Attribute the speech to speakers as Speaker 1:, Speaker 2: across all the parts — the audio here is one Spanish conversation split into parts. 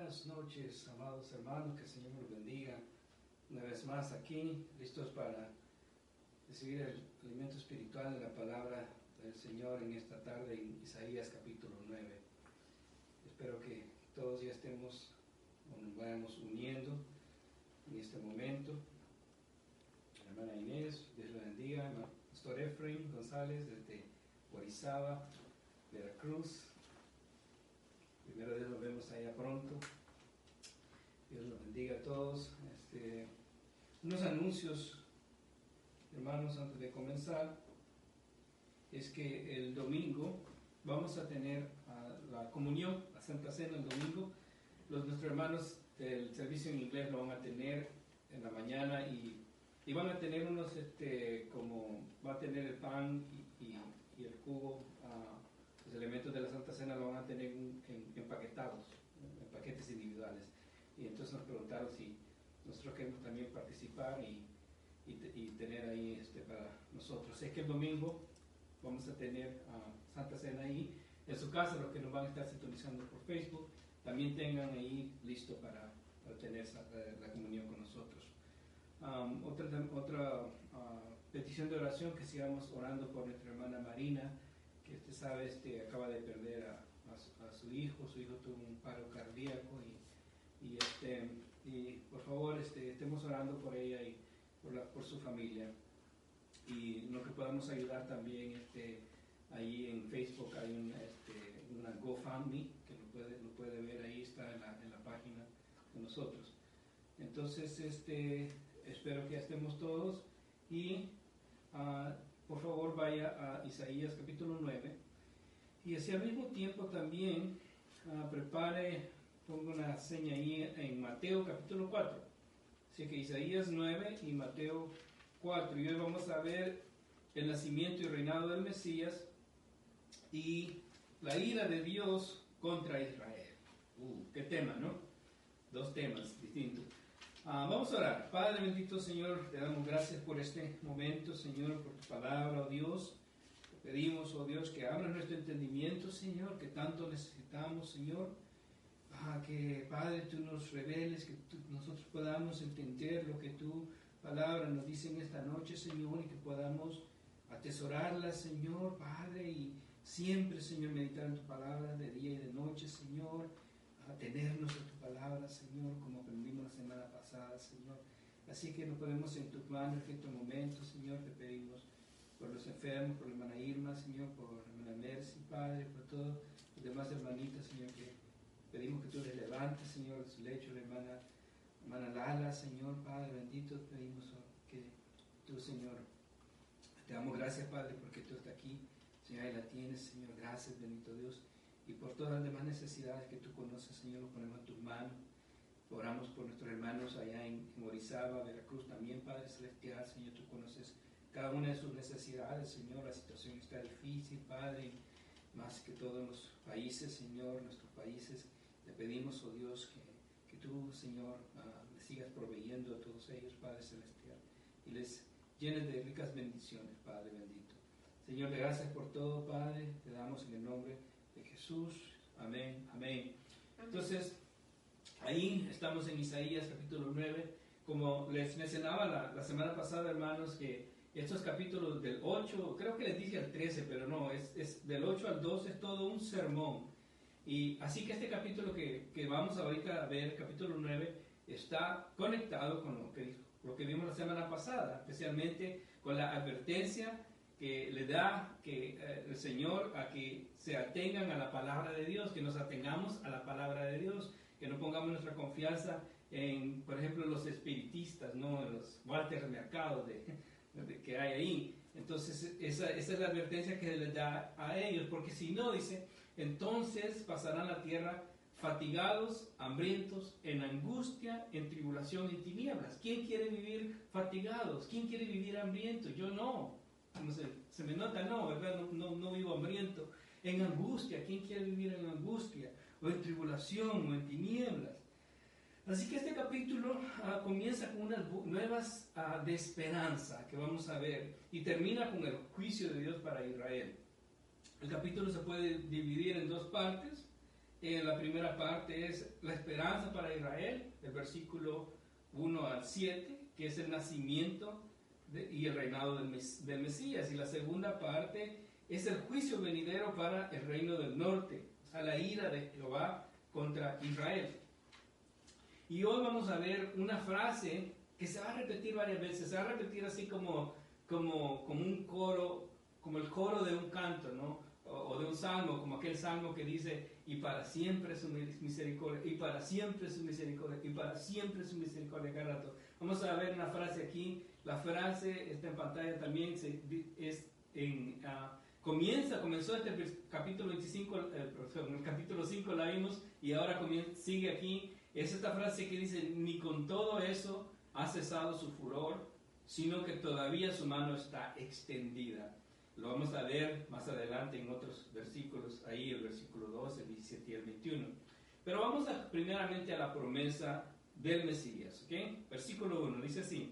Speaker 1: Buenas noches, amados hermanos, que el Señor los bendiga una vez más aquí, listos para recibir el alimento espiritual de la palabra del Señor en esta tarde en Isaías capítulo 9. Espero que todos ya estemos o nos vayamos uniendo en este momento. La hermana Inés, Dios la bendiga, el pastor Efraín González desde Orizaba, Veracruz. Primero Dios, nos vemos allá pronto. Dios los bendiga a todos. Unos anuncios, hermanos, antes de comenzar, es que el domingo vamos a tener la comunión, la Santa Cena el domingo. Nuestros hermanos del servicio en inglés lo van a tener en la mañana y van a tener unos, como va a tener el pan y el jugo. Los elementos de la Santa Cena lo van a tener empaquetados, en paquetes individuales. Y entonces nos preguntaron si nosotros queremos también participar y tener ahí para nosotros. Es que el domingo vamos a tener Santa Cena ahí en su casa. Los que nos van a estar sintonizando por Facebook también tengan ahí listo para tener la comunión con nosotros. Otra petición de oración, que sigamos orando por nuestra hermana Marina, que usted sabe, acaba de perder a su hijo tuvo un paro cardíaco y por favor estemos orando por ella y por su familia, y lo que podamos ayudar también. Ahí en Facebook hay una GoFundMe que lo puede ver, ahí está en la página de nosotros. Entonces espero que ya estemos todos y por favor vaya a Isaías capítulo 9 y así al mismo tiempo también pongo una seña ahí en Mateo capítulo 4. Así que Isaías 9 y Mateo 4, y hoy vamos a ver el nacimiento y reinado del Mesías y la ira de Dios contra Israel. Qué tema, ¿no? Dos temas distintos. Vamos a orar. Padre bendito, Señor, te damos gracias por este momento, Señor, por tu palabra, oh Dios. Te pedimos, oh Dios, que abras nuestro entendimiento, Señor, que tanto necesitamos, Señor. Que, Padre, tú nos reveles, que nosotros podamos entender lo que tu palabra nos dice en esta noche, Señor, y que podamos atesorarla, Señor, Padre, y siempre, Señor, meditar en tu palabra de día y de noche, Señor. Atenernos a tu palabra, Señor, como aprendimos la semana pasada, Señor. Así que nos ponemos en tus manos en este momento, Señor. Te pedimos por los enfermos, por la hermana Irma, Señor, por la hermana Mercy, Padre, por todos los demás hermanitas, Señor, que pedimos que tú les levantes, Señor, de su lecho, la hermana Lala, Señor, Padre bendito. Pedimos que tú, Señor, te damos gracias, Padre, porque tú estás aquí, Señor, ahí la tienes, Señor. Gracias, bendito Dios. Y por todas las demás necesidades que tú conoces, Señor, lo ponemos en tus manos. Oramos por nuestros hermanos allá en Orizaba, Veracruz, también, Padre Celestial, Señor, tú conoces cada una de sus necesidades, Señor. La situación está difícil, Padre, más que todos los países, Señor, nuestros países. Te pedimos, oh Dios, que tú, Señor, les sigas proveyendo a todos ellos, Padre Celestial, y les llenes de ricas bendiciones, Padre bendito. Señor, gracias por todo, Padre. Te damos en el nombre de Jesús. Amén, amén. Entonces, ahí estamos en Isaías capítulo 9. Como les mencionaba la semana pasada, hermanos, que estos capítulos del 8, creo que les dije al 13, pero no, es del 8 al 12, es todo un sermón. Y así que este capítulo que vamos ahorita a ver, capítulo 9, está conectado con lo que vimos la semana pasada, especialmente con la advertencia que le da el Señor a que se atengan a la palabra de Dios, que nos atengamos a la palabra de Dios, que no pongamos nuestra confianza en, por ejemplo, los espiritistas, ¿no? En los Walter Mercado que hay ahí. Entonces, esa es la advertencia que les da a ellos, porque si no, dice, entonces pasarán la tierra fatigados, hambrientos, en angustia, en tribulación, en tinieblas. ¿Quién quiere vivir fatigados? ¿Quién quiere vivir hambriento? Yo no. No sé, se me nota, no, ¿verdad? No vivo hambriento. En angustia, ¿quién quiere vivir en angustia? O en tribulación, o en tinieblas. Así que este capítulo comienza con unas nuevas de esperanza que vamos a ver, y termina con el juicio de Dios para Israel. El capítulo se puede dividir en dos partes. La primera parte es la esperanza para Israel, el versículo 1 al 7, que es el nacimiento y el reinado del Mesías. Y la segunda parte es el juicio venidero para el reino del norte, a la ira de Jehová contra Israel. Y hoy vamos a ver una frase que se va a repetir varias veces, se va a repetir así como un coro, como el coro de un canto, ¿no? O de un salmo, como aquel salmo que dice, y para siempre su misericordia, y para siempre su misericordia, y para siempre su misericordia cada rato. Vamos a ver una frase aquí, la frase está en pantalla también, comenzó este capítulo 25, en el capítulo 5 la vimos, y ahora sigue aquí, es esta frase que dice, ni con todo eso ha cesado su furor, sino que todavía su mano está extendida. Lo vamos a ver más adelante en otros versículos, ahí el versículo 2, el 17 y el 21. Pero vamos primeramente a la promesa del Mesías, ¿ok? Versículo 1 dice así: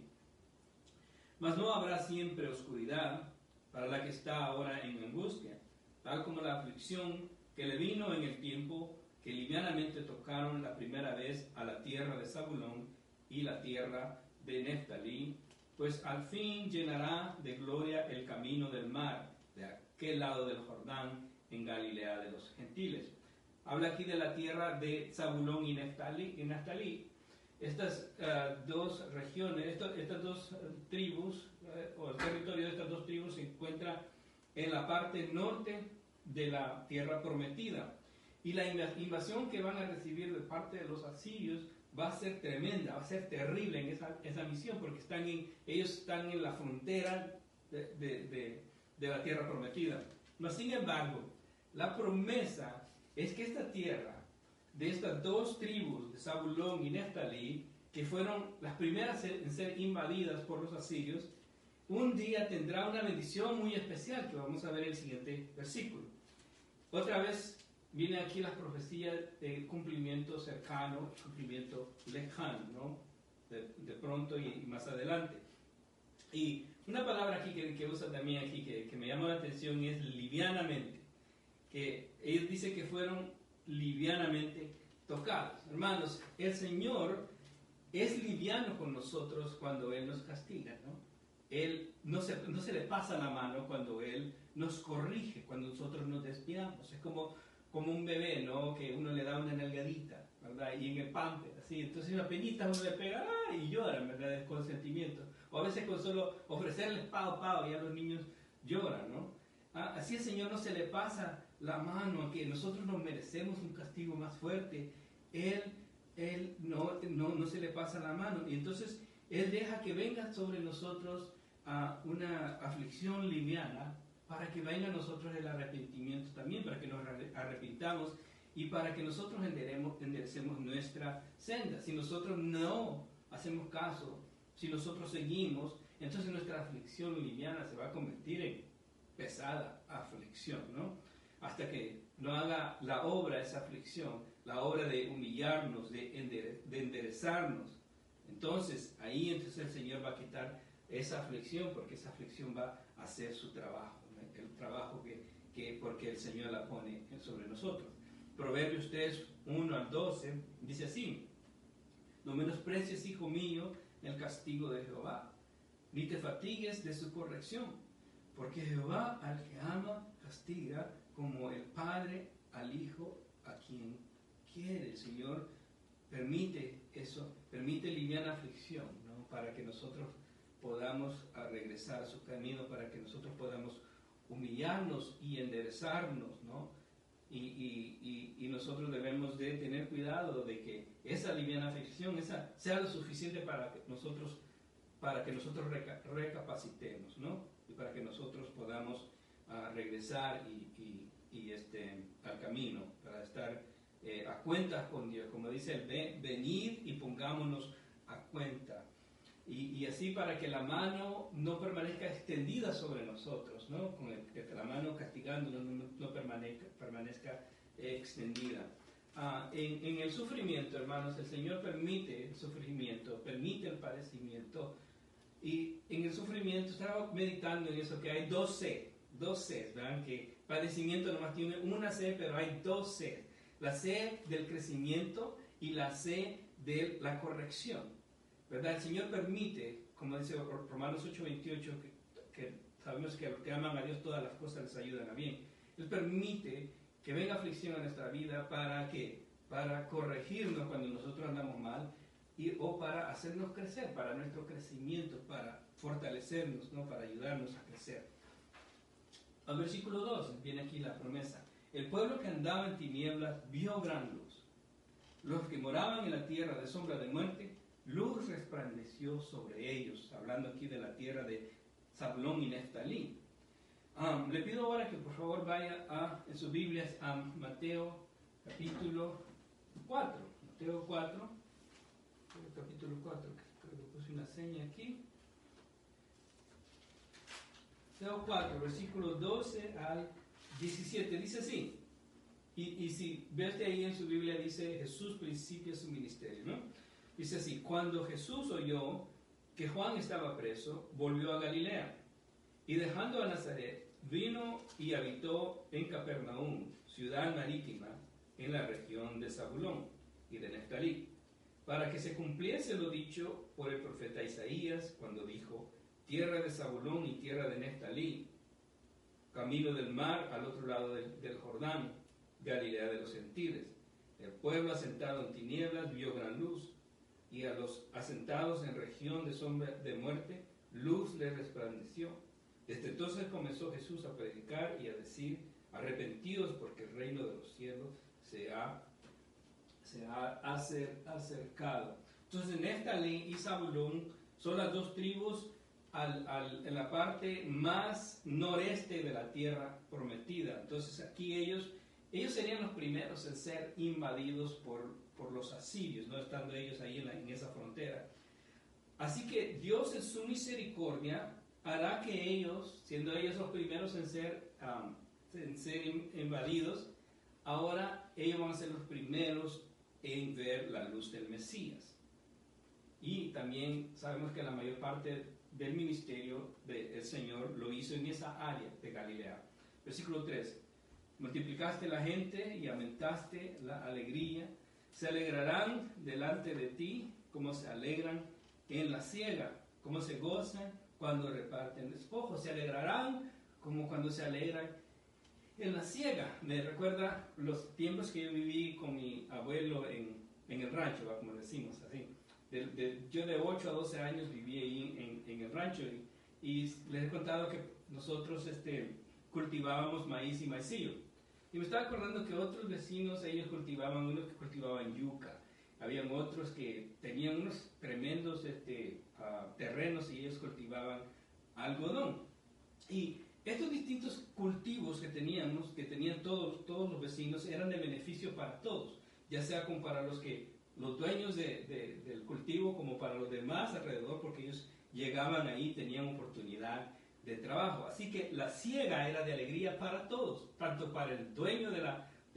Speaker 1: mas no habrá siempre oscuridad para la que está ahora en angustia, tal como la aflicción que le vino en el tiempo que livianamente tocaron la primera vez a la tierra de Zabulón y la tierra de Neftalí, pues al fin llenará de gloria el camino del mar, de aquel lado del Jordán, en Galilea de los gentiles. Habla aquí de la tierra de Zabulón y Neftalí. Estas dos regiones, estas dos tribus, o el territorio de estas dos tribus se encuentra en la parte norte de la tierra prometida. Y la invasión que van a recibir de parte de los asirios va a ser tremenda, va a ser terrible en esa misión, porque ellos están en la frontera de la tierra prometida. Pero sin embargo, la promesa es que esta tierra, de estas dos tribus, de Zabulón y Neftalí, que fueron las primeras en ser invadidas por los asirios, un día tendrá una bendición muy especial, que vamos a ver en el siguiente versículo. Otra vez viene aquí las profecías de cumplimiento cercano, cumplimiento lejano, ¿no? De pronto y más adelante. Y una palabra aquí que usa también aquí, que me llama la atención, es livianamente. Que ellos dicen que fueron livianamente tocados. Hermanos, el Señor es liviano con nosotros cuando Él nos castiga, ¿no? Él no se le pasa la mano cuando Él nos corrige, cuando nosotros nos desviamos. Es como un bebé, ¿no? Que uno le da una nalgadita, ¿verdad? Y en el pamper, así. Entonces una penita uno le pega y lloran, ¿verdad? De consentimiento. O a veces con solo ofrecerles pao, ya los niños lloran, ¿no? Así el Señor no se le pasa la mano, a que nosotros nos merecemos un castigo más fuerte. Él no se le pasa la mano. Y entonces Él deja que venga sobre nosotros una aflicción liviana, para que venga a nosotros el arrepentimiento también, para que nos arrepintamos y para que nosotros enderecemos nuestra senda. Si nosotros no hacemos caso, si nosotros seguimos, entonces nuestra aflicción liviana se va a convertir en pesada aflicción, ¿no? Hasta que no haga la obra esa aflicción, la obra de humillarnos, de enderezarnos. Entonces el Señor va a quitar esa aflicción, porque esa aflicción va a hacer su trabajo, ¿no? El trabajo porque el Señor la pone sobre nosotros. Proverbios 3, 1 al 12 dice así: no menosprecies, hijo mío, el castigo de Jehová, ni te fatigues de su corrección, porque Jehová al que ama castiga, como el padre al hijo a quien quiere. El Señor permite eso, permite liviana aflicción, ¿no? Para que nosotros podamos regresar a su camino, para que nosotros podamos humillarnos y enderezarnos, ¿no? Y nosotros debemos de tener cuidado de que esa liviana aflicción sea lo suficiente para que nosotros recapacitemos, ¿no? Y para que nosotros podamos regresar al camino, para estar a cuentas con Dios, como dice el venid y pongámonos a cuenta. Y así para que la mano no permanezca extendida sobre nosotros, ¿no? Que la mano castigándonos no permanezca extendida. En el sufrimiento, hermanos, el Señor permite el sufrimiento, permite el padecimiento. Y en el sufrimiento estaba meditando en eso, que hay dos sed, ¿verdad? Que padecimiento nomás tiene una sed, pero hay dos sed. La C del crecimiento y la C de la corrección, ¿verdad? El Señor permite, como dice Romanos 8:28, que sabemos que a los que aman a Dios todas las cosas les ayudan a bien. Él permite que venga aflicción a nuestra vida para corregirnos cuando nosotros andamos mal o para hacernos crecer, para nuestro crecimiento, para fortalecernos, ¿no? Para ayudarnos a crecer. Al versículo 2 viene aquí la promesa. El pueblo que andaba en tinieblas vio gran luz. Los que moraban en la tierra de sombra de muerte, luz resplandeció sobre ellos. Hablando aquí de la tierra de Zabulón y Neftalí. Le pido ahora que por favor vaya en sus Biblias a Mateo capítulo 4. Mateo 4, capítulo 4, creo que puse una seña aquí. Mateo 4, versículos 12 al 17, dice así. Y si ves ahí en su Biblia, dice Jesús principia su ministerio, ¿no? Dice así: cuando Jesús oyó que Juan estaba preso, volvió a Galilea, y dejando a Nazaret, vino y habitó en Capernaum, ciudad marítima, en la región de Zabulón y de Neftalí, para que se cumpliese lo dicho por el profeta Isaías, cuando dijo: tierra de Zabulón y tierra de Neftalí, camino del mar al otro lado del Jordán, Galilea de los gentiles. El pueblo asentado en tinieblas vio gran luz, y a los asentados en región de sombra de muerte, luz les resplandeció. Desde entonces comenzó Jesús a predicar y a decir: arrepentidos, porque el reino de los cielos se ha acercado. Entonces Neftalí y Zabulón son las dos tribus en la parte más noreste de la tierra prometida. Entonces aquí ellos serían los primeros en ser invadidos por los asirios, no estando ellos ahí en esa frontera. Así que Dios en su misericordia hará que ellos, siendo ellos los primeros en ser invadidos, ahora ellos van a ser los primeros en ver la luz del Mesías. Y también sabemos que la mayor parte del ministerio del Señor lo hizo en esa área de Galilea. Versículo 3. Multiplicaste la gente y aumentaste la alegría. Se alegrarán delante de ti como se alegran en la siega, como se gozan cuando reparten despojos. Se alegrarán como cuando se alegran en la siega. Me recuerda los tiempos que yo viví con mi abuelo en el rancho, como decimos así. Yo de 8 a 12 años viví ahí en el rancho y les he contado que nosotros cultivábamos maíz y maicillo. Y me estaba acordando que otros vecinos, ellos cultivaban, unos que cultivaban yuca, habían otros que tenían unos tremendos terrenos y ellos cultivaban algodón. Y estos distintos cultivos que tenían todos los vecinos eran de beneficio para todos, ya sea como para los dueños del cultivo como para los demás alrededor, porque ellos llegaban ahí, tenían oportunidad de trabajo. Así que la siega era de alegría para todos, tanto para el dueño de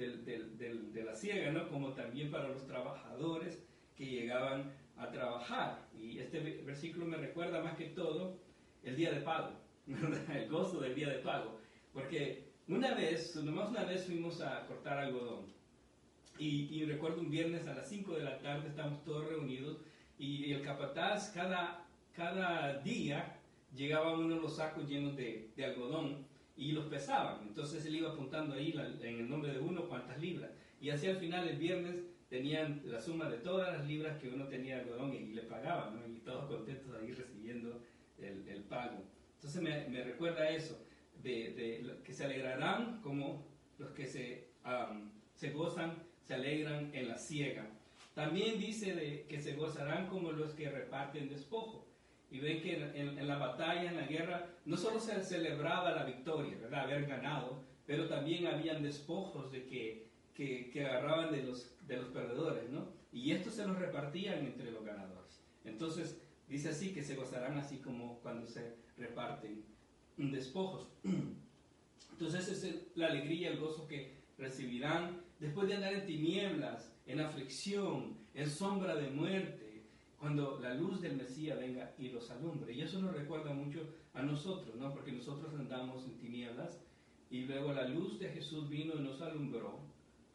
Speaker 1: la siega, ¿no? Como también para los trabajadores que llegaban a trabajar. Y este versículo me recuerda más que todo el día de pago, el gozo del día de pago, porque nomás una vez fuimos a cortar algodón. Y recuerdo un viernes a las 5 de la tarde, estábamos todos reunidos, y el capataz cada día llegaban uno de los sacos llenos de algodón y los pesaban. Entonces él iba apuntando ahí en el nombre de uno cuántas libras. Y así al final el viernes tenían la suma de todas las libras que uno tenía de algodón y le pagaban, ¿no? Y todos contentos ahí recibiendo el pago. Entonces me recuerda eso, de que se alegrarán como los que se gozan, se alegran en la siega. También dice que se gozarán como los que reparten despojo. Y ven que en la batalla, en la guerra, no solo se celebraba la victoria, ¿verdad? Haber ganado, pero también habían despojos de que agarraban de los perdedores, ¿no? Y estos se los repartían entre los ganadores. Entonces, dice así que se gozarán así como cuando se reparten despojos. Entonces, esa es la alegría, el gozo que recibirán después de andar en tinieblas, en aflicción, en sombra de muerte, cuando la luz del Mesías venga y los alumbre. Y eso nos recuerda mucho a nosotros, ¿no? Porque nosotros andamos en tinieblas y luego la luz de Jesús vino y nos alumbró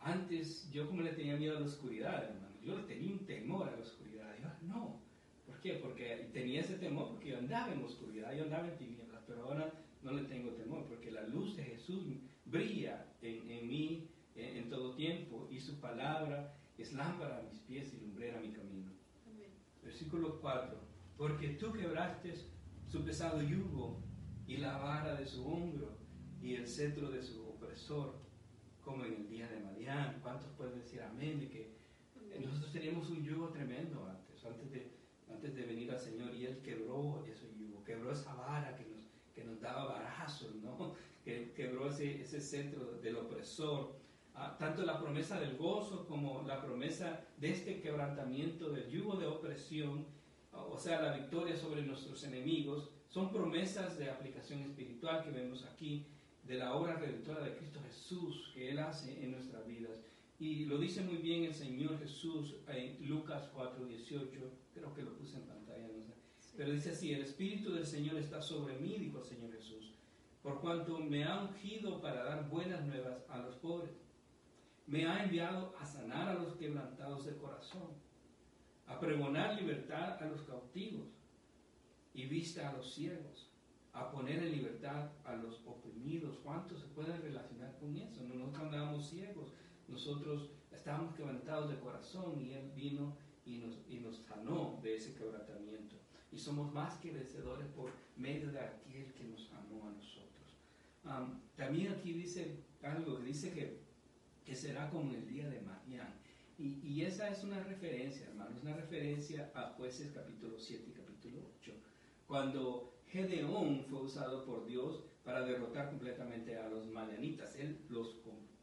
Speaker 1: Antes yo como le tenía miedo a la oscuridad, hermano. Yo le tenía un temor a la oscuridad. Yo, no. ¿Por qué? Porque tenía ese temor porque yo andaba en oscuridad, yo andaba en tinieblas, pero ahora no le tengo temor porque la luz de Jesús brilla en mí en todo tiempo y su palabra es lámpara a mis pies y lumbrera a mi camino. Amén. Versículo 4. Porque tú quebraste su pesado yugo y la vara de su hombro y el cetro de su opresor, como en el día de Madián. ¿Cuántos pueden decir amén? De que nosotros teníamos un yugo tremendo antes de venir al Señor, y Él quebró ese yugo, quebró esa vara que nos daba varazos, ¿no? Que quebró ese cetro del opresor. Tanto la promesa del gozo como la promesa de este quebrantamiento del yugo de opresión, o sea, la victoria sobre nuestros enemigos, son promesas de aplicación espiritual que vemos aquí, de la obra redentora de Cristo Jesús que Él hace en nuestras vidas. Y lo dice muy bien el Señor Jesús en Lucas 4:18, creo que lo puse en pantalla, no sé. Sí. Pero dice así: el Espíritu del Señor está sobre mí, dijo el Señor Jesús, por cuanto me ha ungido para dar buenas nuevas a los pobres. Me ha enviado a sanar a los quebrantados de corazón, a pregonar libertad a los cautivos y vista a los ciegos, a poner en libertad a los oprimidos. ¿Cuántos se pueden relacionar con eso? No nos andábamos ciegos, nosotros estábamos quebrantados de corazón y Él vino y nos sanó de ese quebrantamiento. Y somos más que vencedores por medio de aquel que nos amó a nosotros. También aquí dice algo, que dice que será como el día de Madián. Y esa es una referencia, hermanos, una referencia a Jueces capítulo 7 y capítulo 8, cuando Gedeón fue usado por Dios para derrotar completamente a los madianitas. Él los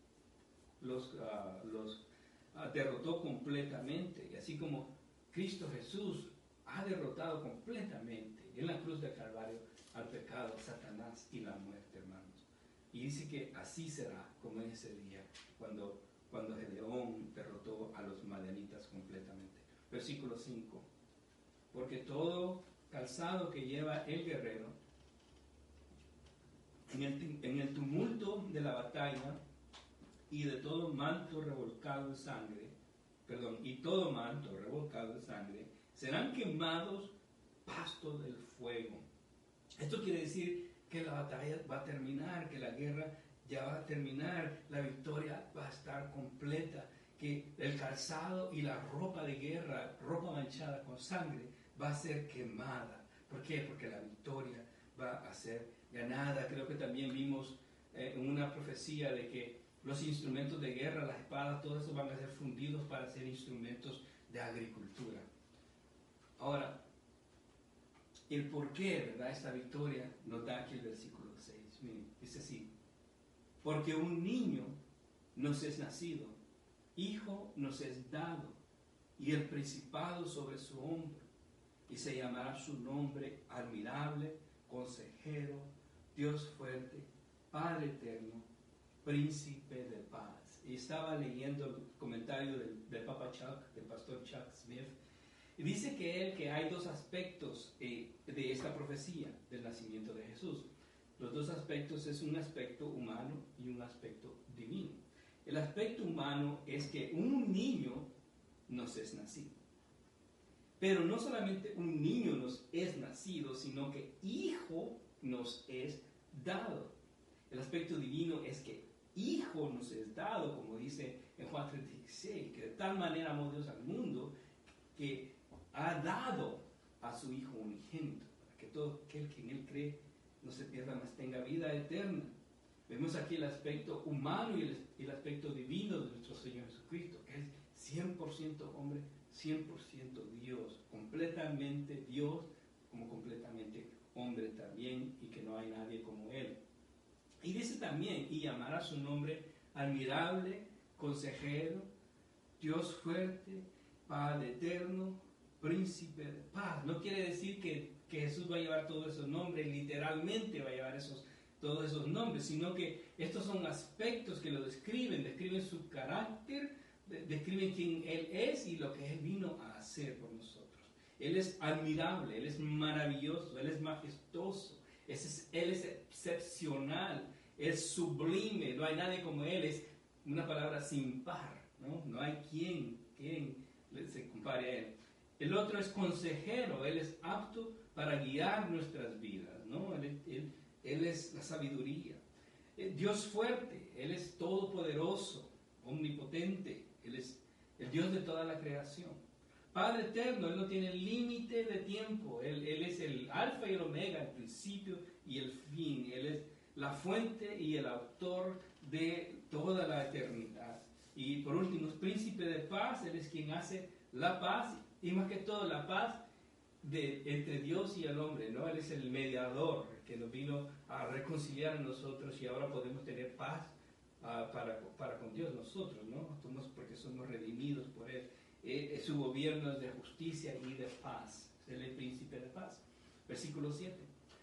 Speaker 1: derrotó completamente, y así como Cristo Jesús ha derrotado completamente en la cruz del Calvario al pecado, Satanás y la muerte, hermanos. Y dice que así será como en ese día, cuando Gedeón derrotó a los madianitas completamente. Versículo 5. Porque todo calzado que lleva el guerrero en el tumulto de la batalla y de todo manto revolcado en sangre, serán quemados pasto del fuego. Esto quiere decir que la batalla va a terminar, que la guerra ya va a terminar, la victoria va a estar completa, que el calzado y la ropa de guerra, ropa manchada con sangre, va a ser quemada. ¿Por qué? Porque la victoria va a ser ganada. Creo que también vimos una profecía de que los instrumentos de guerra, las espadas, todo eso van a ser fundidos para ser instrumentos de agricultura. Ahora, el por qué, ¿verdad? Esta victoria nos da aquí el versículo 6. Miren, dice así: porque un niño nos es nacido, hijo nos es dado, y el principado sobre su hombro, y se llamará su nombre admirable, consejero, Dios fuerte, Padre eterno, príncipe de paz. Y estaba leyendo el comentario del Papa Chuck, del pastor Chuck Smith, y dice que hay dos aspectos de esta profecía del nacimiento de Jesús. Los dos aspectos es un aspecto humano y un aspecto divino. El aspecto humano es que un niño nos es nacido. Pero no solamente un niño nos es nacido, sino que hijo nos es dado. El aspecto divino es que hijo nos es dado, como dice en Juan 3:16, que de tal manera amó Dios al mundo que ha dado a su Hijo unigénito, para que todo aquel que en Él cree no se pierda, mas tenga vida eterna. Vemos aquí el aspecto humano y el aspecto divino de nuestro Señor Jesucristo, que es 100% hombre, 100% Dios, completamente Dios como completamente hombre también, y que no hay nadie como Él. Y dice también: y llamará su nombre admirable, consejero, Dios fuerte, Padre eterno, príncipe de paz. No quiere decir que Jesús va a llevar todos esos nombres, literalmente va a llevar todos esos nombres, sino que estos son aspectos que lo describen su carácter, describen quién Él es y lo que Él vino a hacer por nosotros. Él es admirable, Él es maravilloso, Él es majestuoso, Él es excepcional, es sublime, no hay nadie como Él, es una palabra sin par, ¿no? No hay quien se compare a Él. El otro es consejero, Él es apto para guiar nuestras vidas, ¿no? Él es la sabiduría. Dios fuerte, Él es todopoderoso, omnipotente, Él es el Dios de toda la creación. Padre eterno, Él no tiene límite de tiempo, Él es el alfa y el omega, el principio y el fin, Él es la fuente y el autor de toda la eternidad. Y por último, es príncipe de paz, Él es quien hace la paz, y más que todo la paz entre Dios y el hombre, ¿no? Él es el mediador que nos vino a reconciliar a nosotros y ahora podemos tener paz para con Dios nosotros, ¿no? Porque somos redimidos por Él. Su gobierno es de justicia y de paz. Él es el príncipe de paz. Versículo 7.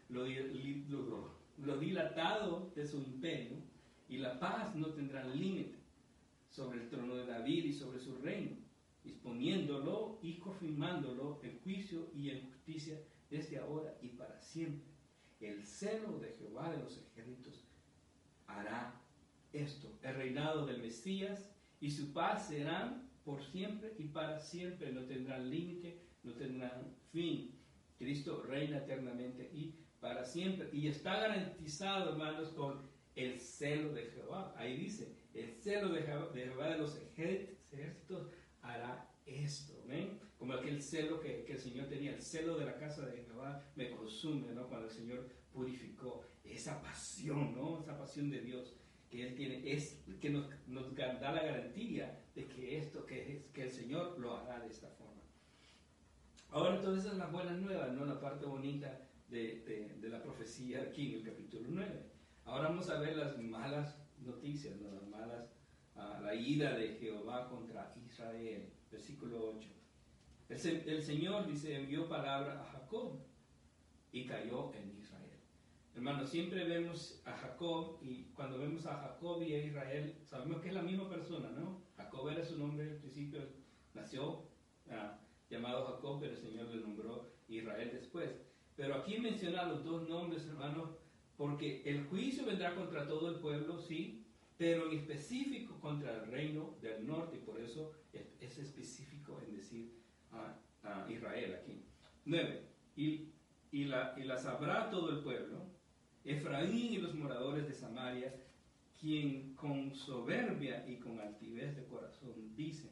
Speaker 1: Lo dilatado de su imperio y la paz no tendrán límite sobre el trono de David y sobre su reino, disponiéndolo y confirmándolo en juicio y en justicia desde ahora y para siempre. El celo de Jehová de los ejércitos hará esto. El reinado del Mesías y su paz serán por siempre y para siempre. No tendrán límite, no tendrán fin. Cristo reina eternamente y para siempre. Y está garantizado, hermanos, con el celo de Jehová. Ahí dice, el celo de Jehová de los ejércitos hará esto, ¿ven? Como aquel celo que el Señor tenía, el celo de la casa de Jehová me consume, ¿no? Cuando el Señor purificó esa pasión, ¿no? Esa pasión de Dios que Él tiene, es que nos da la garantía de que el Señor lo hará de esta forma. Ahora entonces esas son las buenas nuevas, ¿no? La parte bonita de la profecía aquí en el capítulo 9. Ahora vamos a ver las malas noticias, ¿no? Las malas, la ira de Jehová contra Israel. Versículo 8. El Señor, dice, envió palabra a Jacob y cayó en Israel. Hermanos, siempre vemos a Jacob, y cuando vemos a Jacob y a Israel, sabemos que es la misma persona, ¿no? Jacob era su nombre, al principio nació llamado Jacob, pero el Señor le nombró Israel después. Pero aquí menciona los dos nombres, hermanos, porque el juicio vendrá contra todo el pueblo, sí, pero en específico contra el reino del norte, y por eso es específico en decir a Israel aquí. 9. Y la sabrá todo el pueblo, Efraín y los moradores de Samaria, quien con soberbia y con altivez de corazón dicen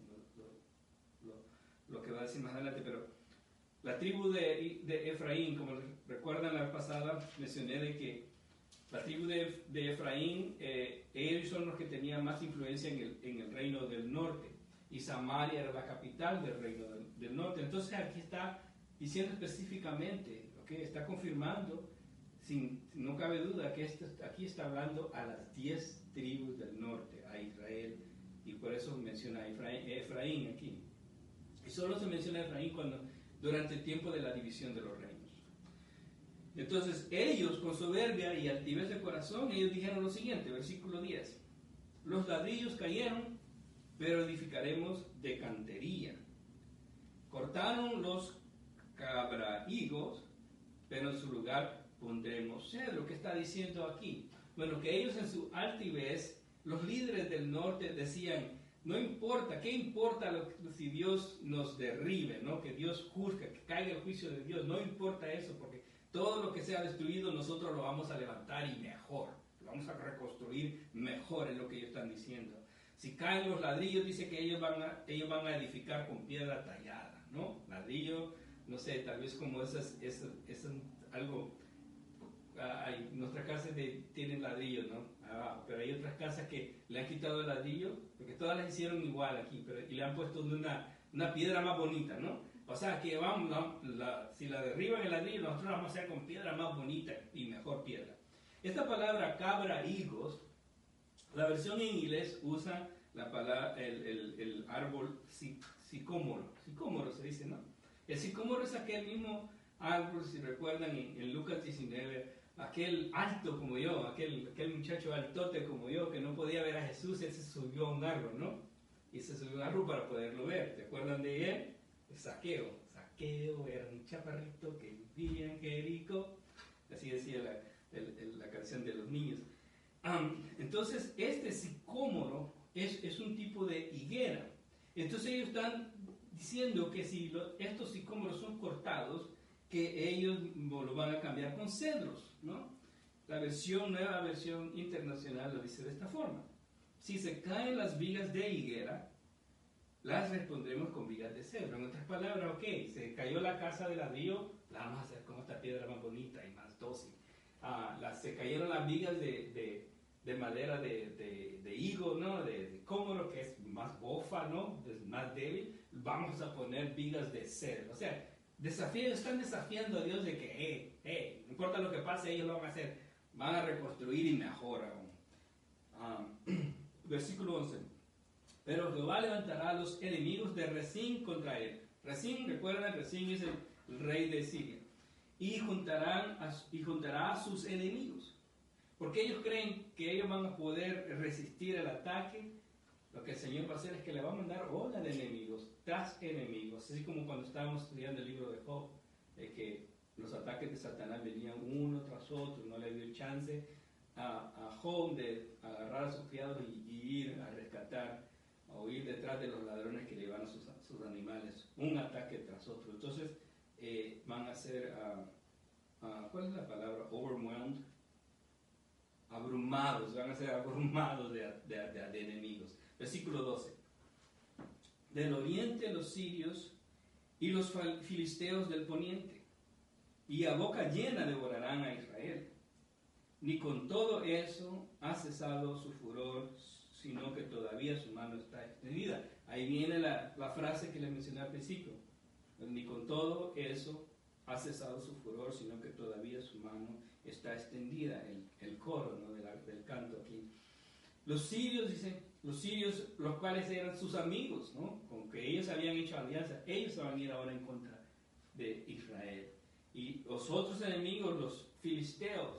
Speaker 1: lo que va a decir más adelante, pero la tribu de Efraín, como recuerdan la vez pasada, mencioné de que la tribu de Efraín, ellos son los que tenían más influencia en el reino del norte, y Samaria era la capital del reino del norte. Entonces aquí está diciendo específicamente, ¿okay? Está confirmando, no cabe duda, que aquí está hablando a las 10 tribus del norte, a Israel, y por eso menciona a Efraín aquí. Y solo se menciona a Efraín durante el tiempo de la división de los reinos. Entonces ellos, con soberbia y altivez de corazón, ellos dijeron lo siguiente, versículo 10. Los ladrillos cayeron, pero edificaremos de cantería. Cortaron los cabrahigos, pero en su lugar pondremos cedro. ¿Qué está diciendo aquí? Bueno, que ellos en su altivez, los líderes del norte decían, no importa, ¿qué importa si Dios nos derribe, ¿no? Que Dios juzgue, que caiga el juicio de Dios? No importa eso, porque todo lo que sea destruido nosotros lo vamos a levantar y mejor, lo vamos a reconstruir mejor, es lo que ellos están diciendo. Si caen los ladrillos, dice que ellos van a edificar con piedra tallada, ¿no? Ladrillo, no sé, tal vez como esas algo, nuestras casas tienen ladrillos, ¿no? Pero hay otras casas que le han quitado el ladrillo, porque todas las hicieron igual aquí, y le han puesto una piedra más bonita, ¿no? O sea, que si la derriban el ladrillo, nosotros la vamos a hacer con piedra más bonita y mejor piedra. Esta palabra cabrahigos, la versión en inglés usa la palabra, el árbol sicómoro se dice, ¿no? El sicómoro es aquel mismo árbol, si recuerdan en Lucas 19, aquel alto como yo, aquel muchacho altote como yo, que no podía ver a Jesús, él se subió a un árbol, ¿no? Y se subió a un árbol para poderlo ver. ¿Se acuerdan de él? Saqueo era un chaparrito que vivía en Jericó, así decía la canción de los niños. Entonces este sicómoro es un tipo de higuera. Entonces ellos están diciendo que si estos sicómoros son cortados, que ellos lo van a cambiar con cedros, ¿no? La nueva versión internacional lo dice de esta forma: si se caen las vigas de higuera, las respondremos con vigas de cedro. En otras palabras, ok, se cayó la casa de ladrillo, la vamos a hacer con esta piedra más bonita y más dócil. Se cayeron las vigas de madera de higo, ¿no? De cómoro, que es más bofa, ¿no? Es más débil. Vamos a poner vigas de cedro. O sea, están desafiando a Dios de que, no importa lo que pase, ellos lo van a hacer. Van a reconstruir y mejor aún. Versículo 11. Pero Jehová levantará a los enemigos de Rezín contra él. Rezín, recuerdan, Rezín es el rey de Siria. Y juntará a sus enemigos. Porque ellos creen que ellos van a poder resistir el ataque. Lo que el Señor va a hacer es que le va a mandar ola de enemigos, tras enemigos. Así como cuando estábamos estudiando el libro de Job, que los ataques de Satanás venían uno tras otro, no le dio el chance a Job de agarrar a sus criados y ir a rescatar, o ir detrás de los ladrones que le llevan a sus animales, un ataque tras otro. Entonces van a ser, ¿cuál es la palabra? Overwhelmed, abrumados, van a ser abrumados de enemigos. Versículo 12. Del oriente los sirios y los filisteos del poniente, y a boca llena devorarán a Israel. Ni con todo eso ha cesado su furor, sino que todavía su mano está extendida. Ahí viene la frase que les mencioné al principio. Ni con todo eso ha cesado su furor, sino que todavía su mano está extendida. El coro, ¿no? del canto aquí. Los sirios, dicen, los cuales eran sus amigos, ¿no? Con que ellos habían hecho alianza, ellos se van a ir ahora en contra de Israel. Y los otros enemigos, los filisteos,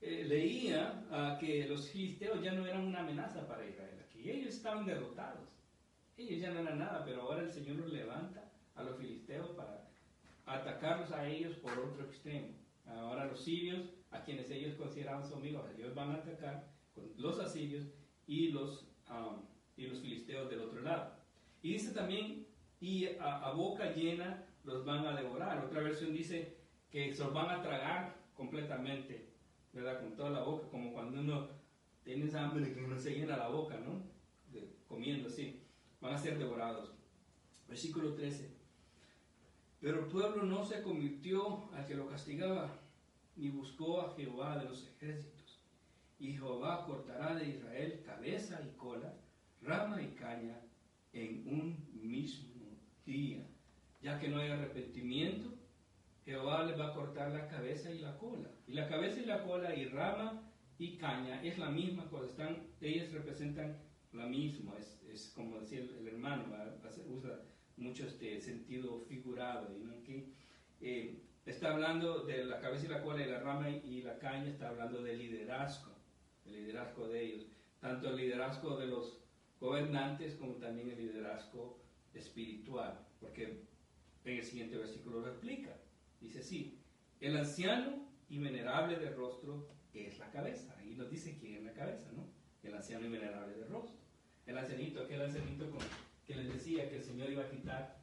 Speaker 1: leía que los filisteos ya no eran una amenaza para Israel, aquí ellos estaban derrotados, ellos ya no eran nada, pero ahora el Señor los levanta a los filisteos para atacarlos a ellos por otro extremo. Ahora los sirios, a quienes ellos consideraban sus amigos, ellos van a atacar con los asirios y los filisteos del otro lado. Y dice también, y a boca llena los van a devorar. Otra versión dice que se los van a tragar completamente, ¿verdad? Con toda la boca, como cuando uno tiene hambre que uno se llena la boca, ¿no? Comiendo así. Van a ser devorados. Versículo 13. Pero el pueblo no se convirtió al que lo castigaba, ni buscó a Jehová de los ejércitos. Y Jehová cortará de Israel cabeza y cola, rama y caña, en un mismo día. Ya que no hay arrepentimiento, Jehová les va a cortar la cabeza y la cola. Y la cabeza y la cola y rama y caña es la misma cosa. Ellas representan la misma. Es como decir el hermano, usa mucho este sentido figurado. ¿No? Aquí, está hablando de la cabeza y la cola y la rama y la caña, está hablando del liderazgo de ellos. Tanto el liderazgo de los gobernantes como también el liderazgo espiritual. Porque en el siguiente versículo lo explica. Dice así: el anciano y venerable de rostro es la cabeza. Ahí nos dice quién es la cabeza, ¿no? El anciano y venerable de rostro. El ancianito, aquel ancianito que les decía que el Señor iba a quitar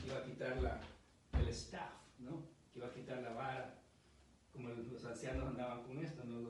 Speaker 1: el staff, ¿no? Que iba a quitar la vara, como los ancianos andaban con esto, ¿no?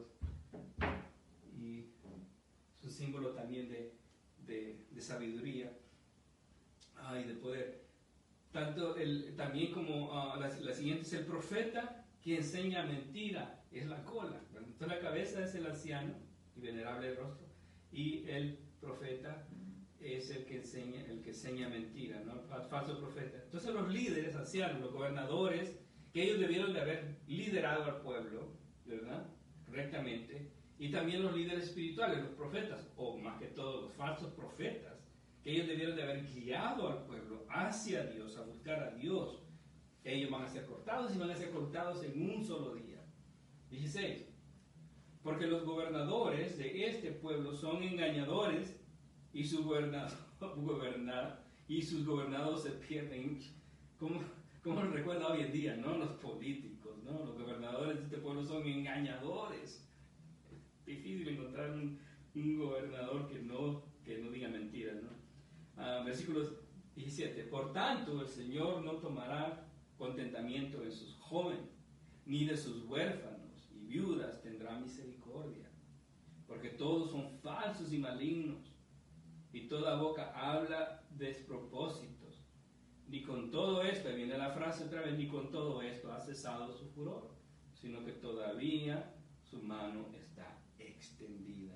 Speaker 1: Y es un símbolo también de sabiduría y de poder. También como la siguiente es el profeta que enseña mentira, es la cola. Entonces la cabeza es el anciano y venerable de rostro, y el profeta es el que enseña mentira, ¿no? Falso profeta. Entonces los líderes ancianos, los gobernadores, que ellos debieron de haber liderado al pueblo, ¿verdad? Correctamente, y también los líderes espirituales, los profetas, o más que todo los falsos profetas, que ellos debieron de haber guiado al pueblo hacia Dios, a buscar a Dios. Ellos van a ser cortados y van a ser cortados en un solo día. 16. Porque los gobernadores de este pueblo son engañadores y sus gobernados se pierden. Como lo recuerda hoy en día, ¿no? Los políticos, ¿no? Los gobernadores de este pueblo son engañadores. Es difícil encontrar un gobernador que no que no diga mentiras, ¿no? Versículo 17. Por tanto, el Señor no tomará contentamiento en sus jóvenes, ni de sus huérfanos y viudas tendrá misericordia, porque todos son falsos y malignos, y toda boca habla despropósitos. Ni con todo esto, ahí viene la frase otra vez, ni con todo esto ha cesado su furor, sino que todavía su mano está extendida.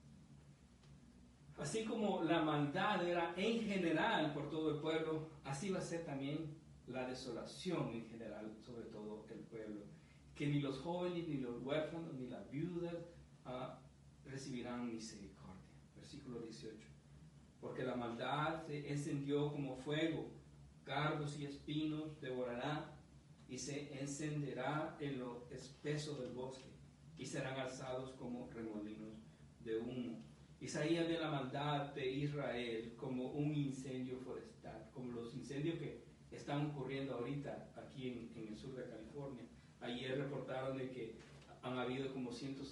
Speaker 1: Así como la maldad era en general por todo el pueblo, así va a ser también la desolación en general sobre todo el pueblo. Que ni los jóvenes, ni los huérfanos, ni las viudas recibirán misericordia. Versículo 18. Porque la maldad se encendió como fuego, cardos y espinos devorará, y se encenderá en lo espeso del bosque, y serán alzados como remolinos de humo. Isaías ve la maldad de Israel como un incendio forestal, como los incendios que están ocurriendo ahorita aquí en el sur de California. Ayer reportaron de que han habido como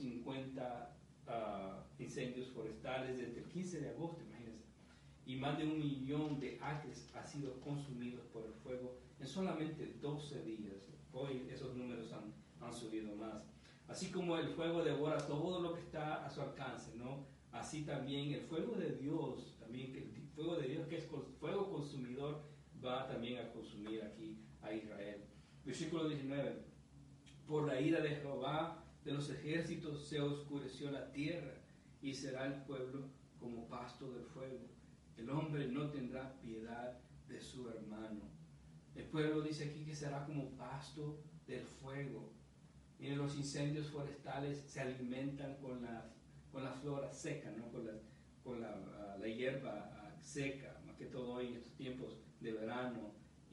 Speaker 1: 150 incendios forestales desde el 15 de agosto, imagínense. Y más de 1 millón de acres han sido consumidos por el fuego en solamente 12 días. Hoy esos números han subido más. Así como el fuego devora todo lo que está a su alcance, ¿no? Así también el fuego de Dios, también que el fuego de Dios que es fuego consumidor, va también a consumir aquí a Israel. Versículo 19. Por la ira de Jehová de los ejércitos se oscureció la tierra, y será el pueblo como pasto del fuego. El hombre no tendrá piedad de su hermano. El pueblo dice aquí que será como pasto del fuego. Y los incendios forestales se alimentan con la flora seca, ¿no? con la hierba seca, más que todo hoy en estos tiempos de verano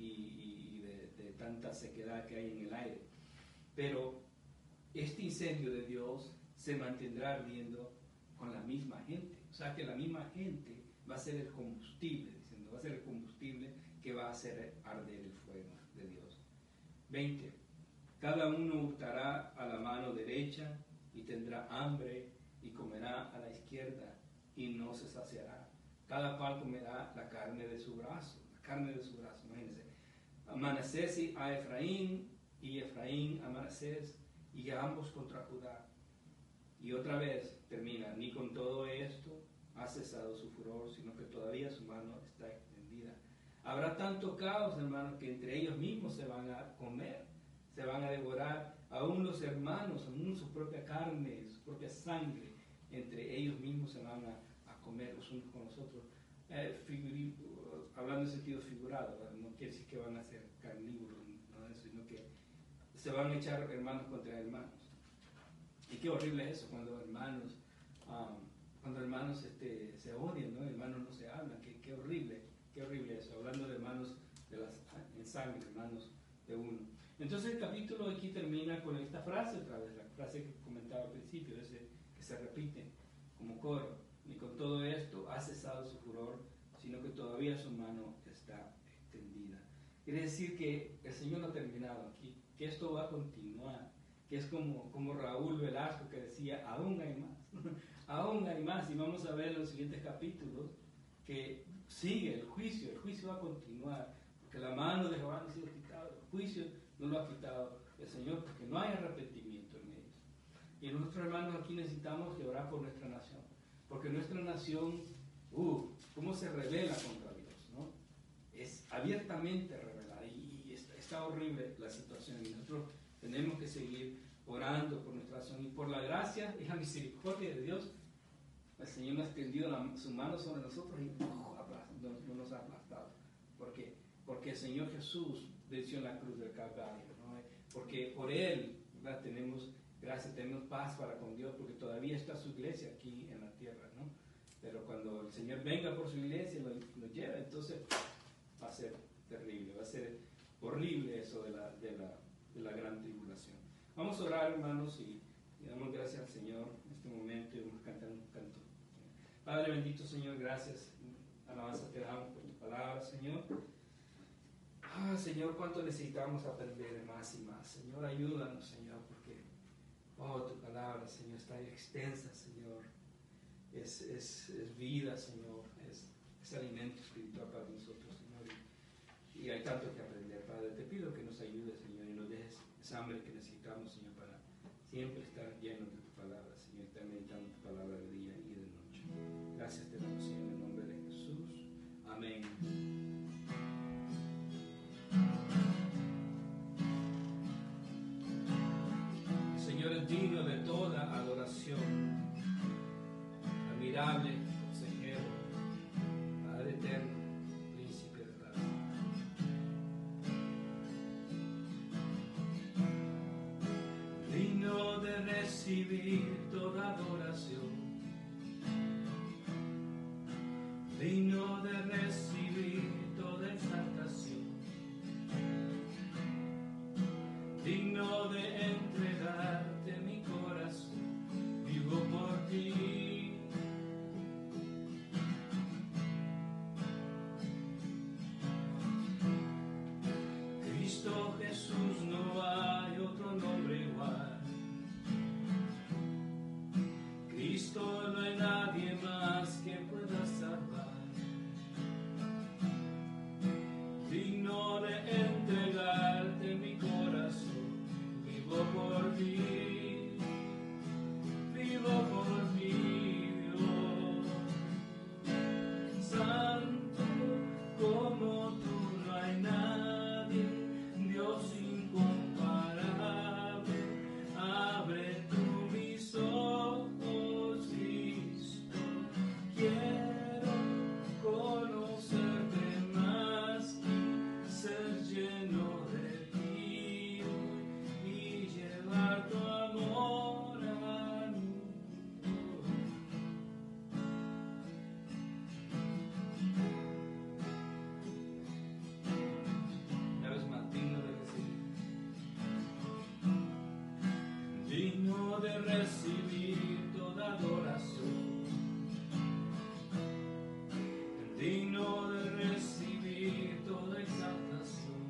Speaker 1: y de tanta sequedad que hay en el aire. Pero este incendio de Dios se mantendrá ardiendo con la misma gente. O sea que la misma gente va a ser el combustible, diciendo, va a ser el combustible que va a hacer arder el fuego de Dios. 20. Cada uno hurtará a la mano derecha y tendrá hambre y comerá a la izquierda y no se saciará. Cada cual comerá la carne de su brazo, imagínense. A Manasés y a Efraín, y Efraín a Manasés, y a ambos contra Judá. Y otra vez termina, ni con todo esto ha cesado su furor, sino que todavía su mano está extendida. Habrá tanto caos, hermanos, que entre ellos mismos se van a comer, se van a devorar, aún los hermanos, aún su propia carne, su propia sangre, entre ellos mismos se van a comer los unos con los otros. Hablando en sentido figurado, ¿verdad? No quiere decir que van a ser carnívoros, no, sino que se van a echar hermanos contra hermanos. Y qué horrible es eso, cuando hermanos se odian, ¿no? Hermanos no se hablan, qué horrible eso, hablando de hermanos en sangre, hermanos de uno. Entonces el capítulo aquí termina con esta frase otra vez, la frase que comentaba al principio, que se repite como coro. Ni con todo esto ha cesado su furor, sino que todavía su mano está extendida. Quiere decir que el Señor no ha terminado aquí, que esto va a continuar, que es como Raúl Velasco que decía, aún hay más, aún hay más, y vamos a ver en los siguientes capítulos que sigue el juicio va a continuar, porque la mano de Jehová no ha sido quitada, el juicio no lo ha quitado el Señor, porque no hay arrepentimiento en ellos. Y nosotros, hermanos, aquí necesitamos orar por nuestra nación, porque nuestra nación, cómo se revela contra Dios, ¿no? Es abiertamente revelada, y está horrible la situación, y nosotros tenemos que seguir orando por nuestra nación, y por la gracia y la misericordia de Dios, el Señor nos ha extendido su mano sobre nosotros y no nos ha aplastado, porque el Señor Jesús venció en la cruz del Calvario, ¿no? Porque por Él, ¿verdad? Tenemos gracia, tenemos paz para con Dios, porque todavía está su iglesia aquí en la tierra, ¿no? Pero cuando el Señor venga por su iglesia y lo lleva, entonces va a ser terrible, va a ser horrible eso de la gran tribulación. Vamos a orar, hermanos, y damos gracias al Señor en este momento, y vamos a cantar un canto. Padre bendito, Señor, gracias, alabanza te damos por tu palabra, Señor. Señor, cuánto necesitamos aprender más y más. Señor, ayúdanos, Señor, porque tu palabra, Señor, está extensa, Señor. es vida, Señor, es alimento espiritual para nosotros, Señor. Y hay tanto que aprender, Padre. Te pido que nos ayudes, Señor, y nos dejes esa hambre que necesitamos, Señor, para siempre estar llenos de tu palabra, Señor, estar meditando tu palabra de día y de noche. Gracias te damos, Señor, en el nombre de Jesús. Amén. El Señor es digno de toda adoración. Admirable consejero, Padre eterno, príncipe de paz. Digno de recibir toda adoración, digno de recibir toda exaltación, digno de entregarte mi corazón, vivo por ti. Cristo Jesús, no hay otro nombre igual. Cristo, no hay nadie más que pueda salvar. Digno de entregarte mi corazón, vivo por ti, vivo por ti, Dios. Santo como tú no hay nadie, Dios incomparable. Abre tú mis ojos, Cristo, quiero conocerte más y ser lleno de ti y llevar tu amor al mundo. Una vez más, digno de recibir toda adoración, digno de recibir toda exaltación,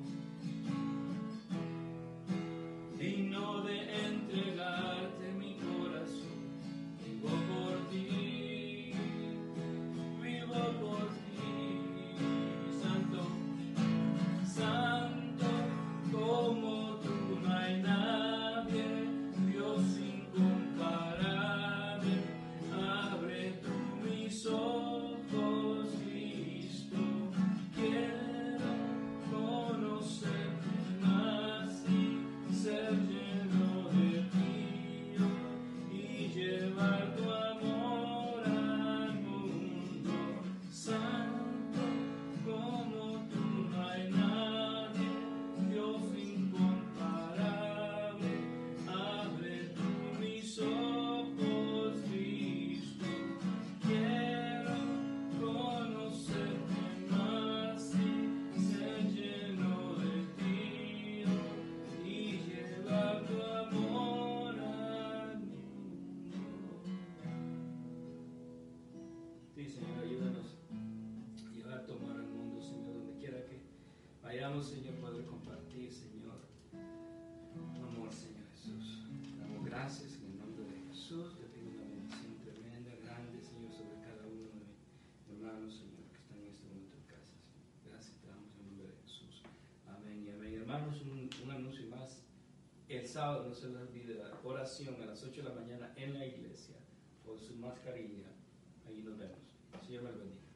Speaker 1: digno de entregarte mi corazón, vivo por ti, vivo por ti, Santo, Santo, como tú no hay nadie, Dios incomparable. Abre tú mis ojos, Cristo, quiero conocerte más y ser lleno de ti y llevar tu amor al mundo. Santo como tú no hay nadie, Dios incomparable. Abre tú mis ojos, Cristo, quiero conocerte más y ser lleno de ti y llevar tu amor al mundo. Sí, Señor, ayúdanos a llevar tu amor al mundo, Señor, donde quiera que vayamos, Señor, poder compartir, Señor, tu amor, Señor Jesús. Te damos gracias en el nombre de Jesús. Te pido una bendición tremenda, grande, Señor, sobre cada uno de mis hermanos, Señor, que están en este momento en casa, Señor. Gracias te damos en el nombre de Jesús. Amén y amén. Hermanos, un anuncio más. El sábado no se les olvide la oración a las 8 de la mañana en la iglesia por su mascarilla. Ahí nos vemos. Señor me bendiga.